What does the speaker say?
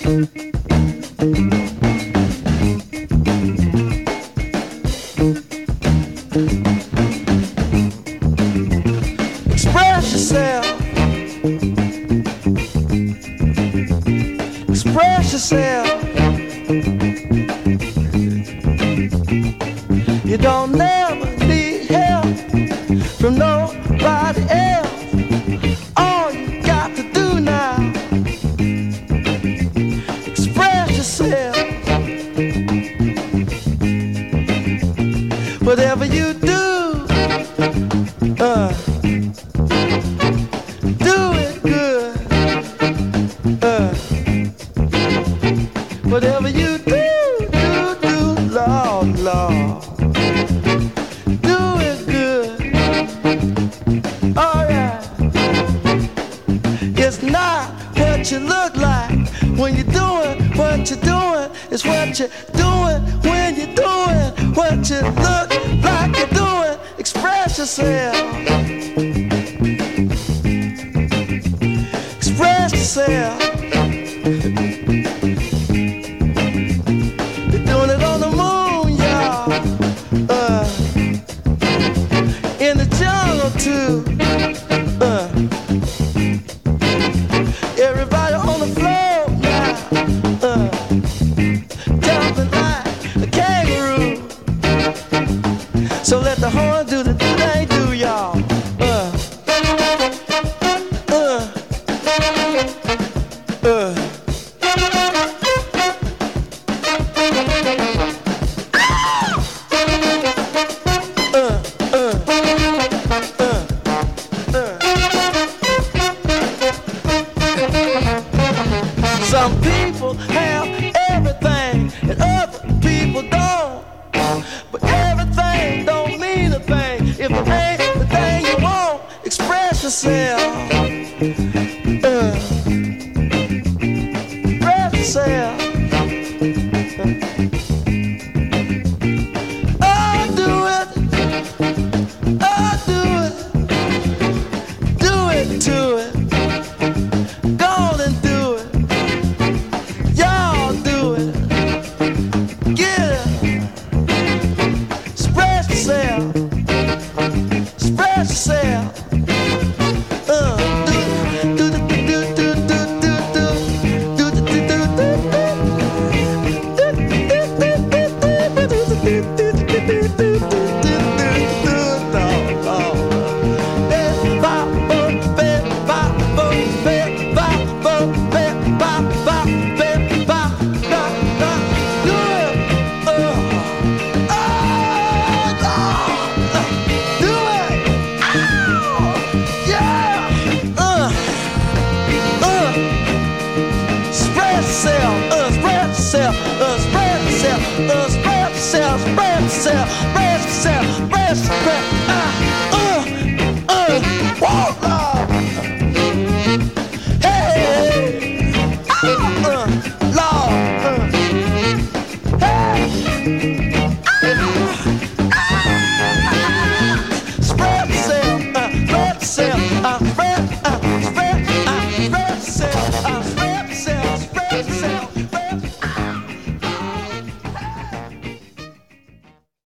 Express yourself. Express yourself. You don't never need help from nobody else. All you got to do now, express yourself. Whatever you do, do it good. Whatever you do, Lord, Lord. Do it good. Oh yeah. It's not what you look like when you're doing what you're doing. It's what you're doing when you're doing what you look like you're doing. Express yourself. Express yourself. They're doing it on the moon, y'all. In the jungle too. Everybody on the floor now, jumping like a kangaroo. So let the horn do the thing they do, y'all. Some people have everything and other people don't. But everything don't mean a thing if it ain't the thing you want. Express yourself. Express yourself. Oh, do it. Oh, do it. Do it to it. Go on and do it. Y'all do it. Get it. Express yourself. Express yourself. Spread yourself.